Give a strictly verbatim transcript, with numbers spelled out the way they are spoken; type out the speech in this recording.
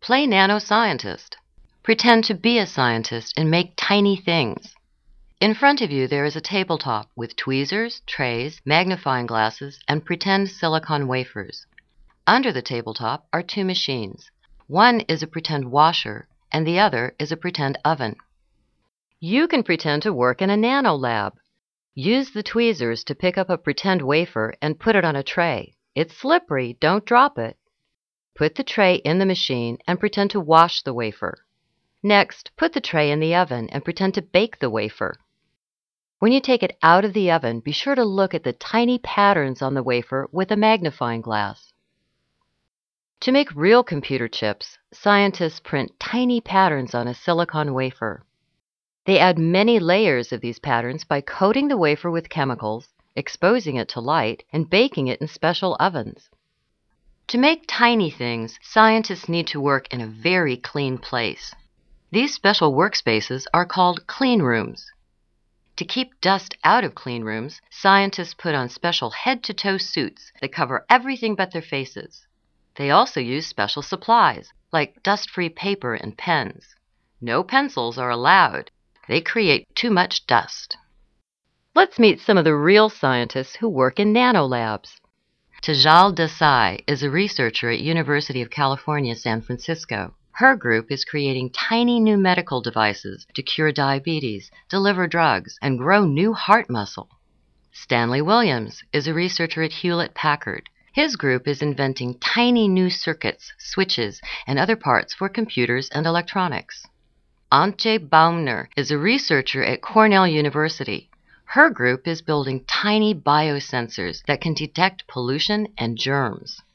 Play nanoscientist. Pretend to be a scientist and make tiny things. In front of you there is a tabletop with tweezers, trays, magnifying glasses, and pretend silicon wafers. Under the tabletop are two machines. One is a pretend washer, and the other is a pretend oven. You can pretend to work in a nano lab. Use the tweezers to pick up a pretend wafer and put it on a tray. It's slippery, don't drop it. Put the tray in the machine and pretend to wash the wafer. Next, put the tray in the oven and pretend to bake the wafer. When you take it out of the oven, be sure to look at the tiny patterns on the wafer with a magnifying glass. To make real computer chips, scientists print tiny patterns on a silicon wafer. They add many layers of these patterns by coating the wafer with chemicals, exposing it to light, and baking it in special ovens. To make tiny things, scientists need to work in a very clean place. These special workspaces are called clean rooms. To keep dust out of clean rooms, scientists put on special head-to-toe suits that cover everything but their faces. They also use special supplies, like dust-free paper and pens. No pencils are allowed. They create too much dust. Let's meet some of the real scientists who work in nanolabs. Tejal Desai is a researcher at University of California, San Francisco. Her group is creating tiny new medical devices to cure diabetes, deliver drugs, and grow new heart muscle. Stanley Williams is a researcher at Hewlett-Packard. His group is inventing tiny new circuits, switches, and other parts for computers and electronics. Antje Baumner is a researcher at Cornell University. Her group is building tiny biosensors that can detect pollution and germs.